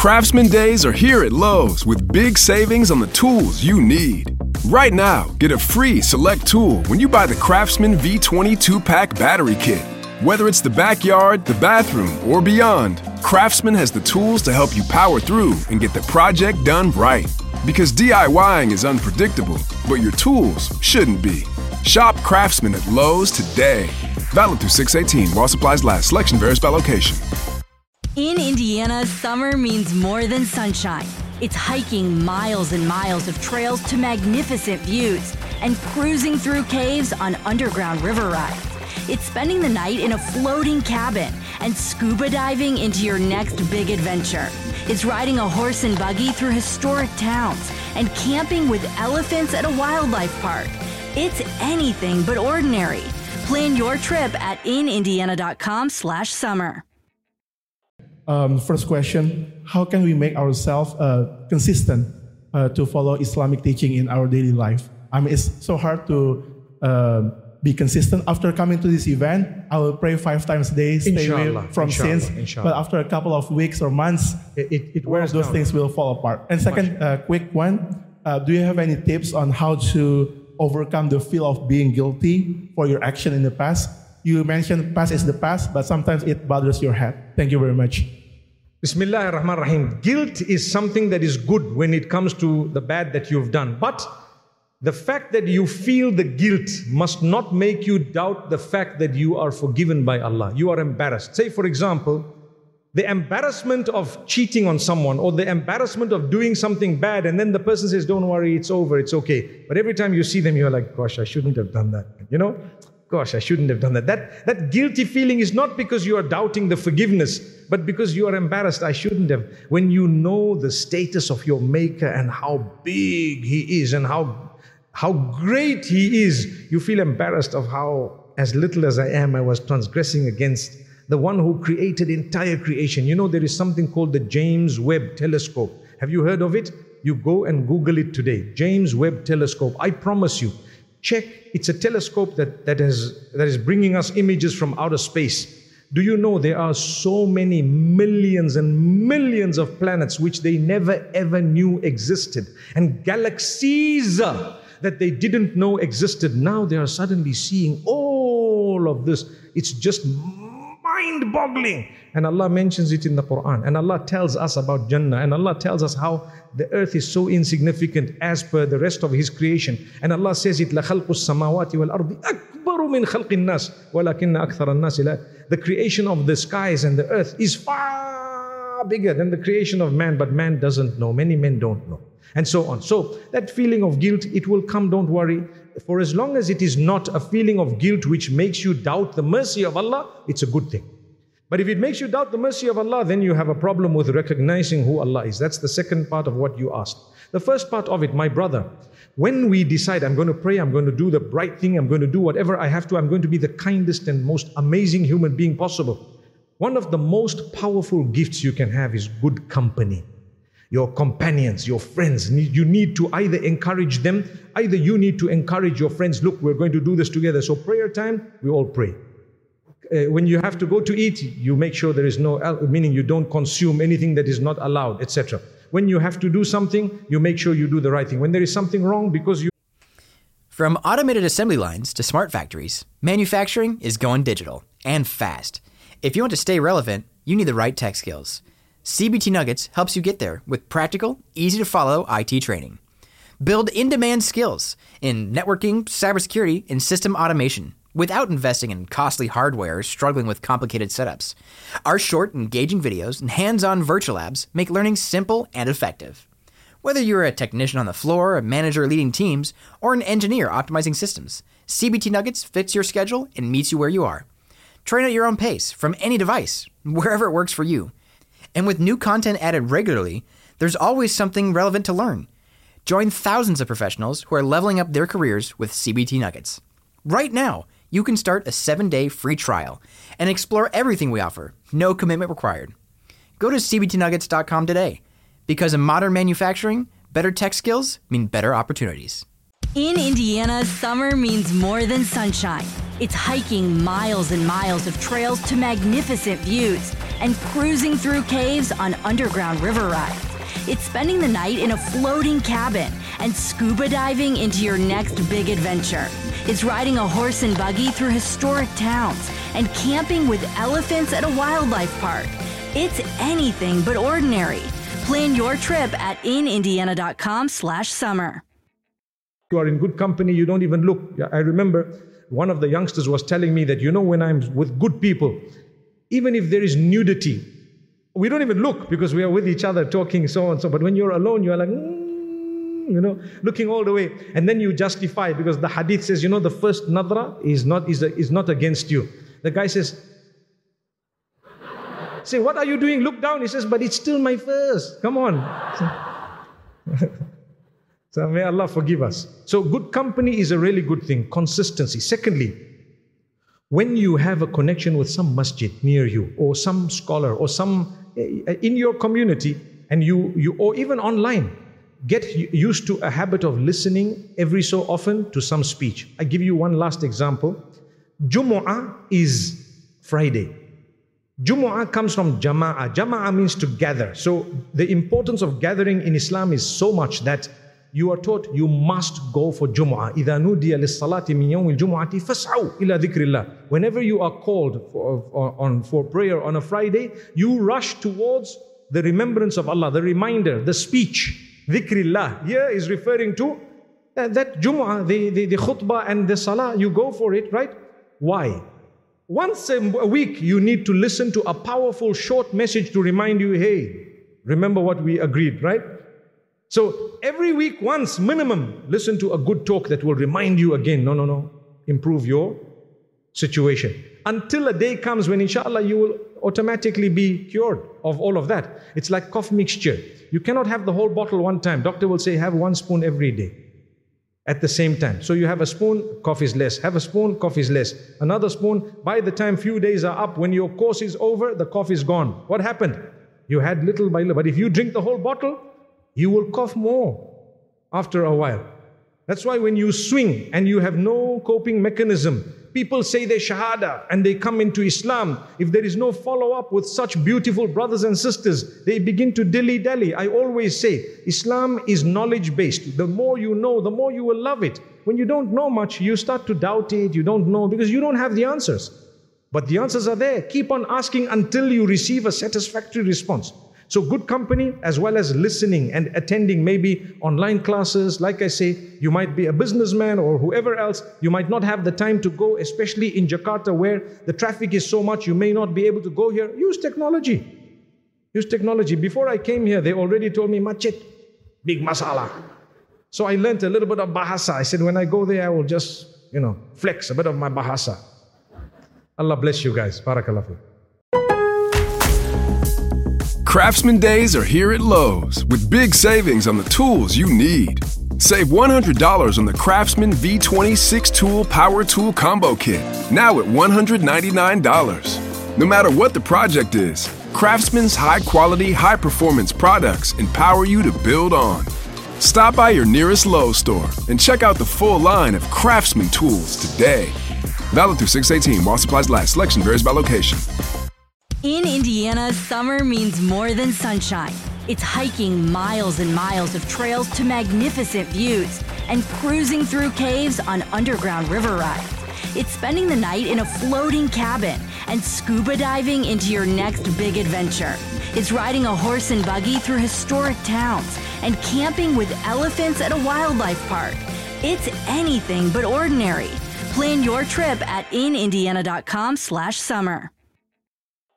Craftsman Days are here at Lowe's with big savings on the tools you need. Right now, get a free select tool when you buy the Craftsman V20 2-pack battery kit. Whether it's the backyard, the bathroom, or beyond, Craftsman has the tools to help you power through and get the project done right. Because DIYing is unpredictable, but your tools shouldn't be. Shop Craftsman at Lowe's today. Valid through 6/18 while supplies last. Selection varies by location. In Indiana, summer means more than sunshine. It's hiking miles and miles of trails to magnificent views and cruising through caves on underground river rides. It's spending the night in a floating cabin and scuba diving into your next big adventure. It's riding a horse and buggy through historic towns and camping with elephants at a wildlife park. It's anything but ordinary. Plan your trip at inindiana.com/summer. First question, how can we make ourselves consistent to follow Islamic teaching in our daily life? I mean, it's so hard to be consistent. After coming to this event, I will pray 5 times a day, stay away from sins. But after a couple of weeks or months, it wears those things will fall apart. And second, quick one, do you have any tips on how to overcome the feel of being guilty for your action in the past? You mentioned past is the past, but sometimes it bothers your head. Thank you very much. Bismillah ar-Rahman ar-Rahim. Guilt is something that is good when it comes to the bad that you've done. But the fact that you feel the guilt must not make you doubt the fact that you are forgiven by Allah. You are embarrassed. Say, for example, the embarrassment of cheating on someone or the embarrassment of doing something bad, and then the person says, don't worry, it's over, it's okay. But every time you see them, you're like, gosh, I shouldn't have done that. You know? Gosh, I shouldn't have done that. That guilty feeling is not because you are doubting the forgiveness, but because you are embarrassed. I shouldn't have. When you know the status of your Maker and how big He is and how great He is, you feel embarrassed of how, as little as I am, I was transgressing against the one who created entire creation. You know, there is something called the James Webb Telescope. Have you heard of it? You go and Google it today. James Webb Telescope. I promise you, check. It's a telescope that is bringing us images from outer space. Do you know there are so many millions and millions of planets which they never ever knew existed, and galaxies that they didn't know existed. Now they are suddenly seeing all of this. It's just mind-boggling. And Allah mentions it in the Quran. And Allah tells us about Jannah. And Allah tells us how the earth is so insignificant as per the rest of His creation. And Allah says it, لَخَلْقُ السَّمَاوَاتِ وَالْأَرْضِ أَكْبَرُ مِنْ خَلْقِ النَّاسِ وَلَكِنَّ أَكْثَرَ النَّاسِ لَا. The creation of the skies and the earth is far bigger than the creation of man, but man doesn't know. Many men don't know. And so on. So that feeling of guilt, it will come, don't worry. For as long as it is not a feeling of guilt which makes you doubt the mercy of Allah, it's a good thing. But if it makes you doubt the mercy of Allah, then you have a problem with recognizing who Allah is. That's the second part of what you asked. The first part of it, my brother, when we decide, I'm going to pray, I'm going to do the right thing, I'm going to do whatever I have to, I'm going to be the kindest and most amazing human being possible. One of the most powerful gifts you can have is good company. Your companions, your friends, you need to either encourage them, either you need to encourage your friends, look, we're going to do this together. So prayer time, we all pray. When you have to go to eat, you make sure there is no, meaning you don't consume anything that is not allowed, etc. When you have to do something, you make sure you do the right thing. When there is something wrong, because you... From automated assembly lines to smart factories, manufacturing is going digital and fast. If you want to stay relevant, you need the right tech skills. CBT Nuggets helps you get there with practical, easy-to-follow IT training. Build in-demand skills in networking, cybersecurity, and system automation without investing in costly hardware or struggling with complicated setups. Our short, engaging videos and hands-on virtual labs make learning simple and effective. Whether you're a technician on the floor, a manager leading teams, or an engineer optimizing systems, CBT Nuggets fits your schedule and meets you where you are. Train at your own pace from any device, wherever it works for you. And with new content added regularly, there's always something relevant to learn. Join thousands of professionals who are leveling up their careers with CBT Nuggets. Right now, you can start a 7-day free trial and explore everything we offer, no commitment required. Go to cbtnuggets.com today, because in modern manufacturing, better tech skills mean better opportunities. In Indiana, summer means more than sunshine. It's hiking miles and miles of trails to magnificent views and cruising through caves on underground river rides. It's spending the night in a floating cabin and scuba diving into your next big adventure. It's riding a horse and buggy through historic towns and camping with elephants at a wildlife park. It's anything but ordinary. Plan your trip at inindiana.com/summer. You are in good company, you don't even look. I remember one of the youngsters was telling me that, when I'm with good people, even if there is nudity, we don't even look because we are with each other talking so and so. But when you're alone, you are like, looking all the way. And then you justify because the hadith says, the first nadra is not against you. The guy says, say, what are you doing? Look down. He says, but it's still my first. Come on. So may Allah forgive us. So good company is a really good thing. Consistency. Secondly, when you have a connection with some masjid near you or some scholar or some in your community and you or even online, get used to a habit of listening every so often to some speech. I give you one last example. Jumu'ah is Friday. Jumu'ah comes from Jama'ah. Jama'ah means to gather. So the importance of gathering in Islam is so much that you are taught you must go for Jumu'ah. إِذَا نُودِيَ لِلصَّلَاةِ مِنْ يَوْمِ الْجُمُعَةِ فَاسْعَوْا إِلَى ذِكْرِ اللَّهِ. Whenever you are called for prayer on a Friday, you rush towards the remembrance of Allah, the reminder, the speech. Dhikrillah here is referring to that Jumu'ah, the khutbah and the salah. You go for it, right? Why? Once a week you need to listen to a powerful short message to remind you, hey, remember what we agreed, right? So every week once minimum, listen to a good talk that will remind you again, no, improve your situation. Until a day comes when inshallah you will automatically be cured of all of that. It's like cough mixture. You cannot have the whole bottle one time. Doctor will say have 1 spoon every day at the same time. So you have a spoon, cough is less. Have a spoon, cough is less. Another spoon, by the time few days are up, when your course is over, the cough is gone. What happened? You had little by little. But if you drink the whole bottle, you will cough more after a while. That's why when you swing and you have no coping mechanism, people say their shahada and they come into Islam. If there is no follow-up with such beautiful brothers and sisters, they begin to dilly-dally. I always say, Islam is knowledge-based. The more you know, the more you will love it. When you don't know much, you start to doubt it, you don't know, because you don't have the answers. But the answers are there. Keep on asking until you receive a satisfactory response. So good company as well as listening and attending maybe online classes. Like I say, you might be a businessman or whoever else. You might not have the time to go, especially in Jakarta where the traffic is so much. You may not be able to go here. Use technology. Use technology. Before I came here, they already told me, Masjid, big masala. So I learned a little bit of Bahasa. I said, when I go there, I will just, flex a bit of my Bahasa. Allah bless you guys. Barakallah fiik. Craftsman Days are here at Lowe's with big savings on the tools you need. Save $100 on the Craftsman V20 6-tool power tool combo kit, now at $199. No matter what the project is, Craftsman's high-quality, high-performance products empower you to build on. Stop by your nearest Lowe's store and check out the full line of Craftsman tools today. Valid through 6/18 while supplies last. Selection varies by location. In Indiana, summer means more than sunshine. It's hiking miles and miles of trails to magnificent views and cruising through caves on underground river rides. It's spending the night in a floating cabin and scuba diving into your next big adventure. It's riding a horse and buggy through historic towns and camping with elephants at a wildlife park. It's anything but ordinary. Plan your trip at inindiana.com/summer.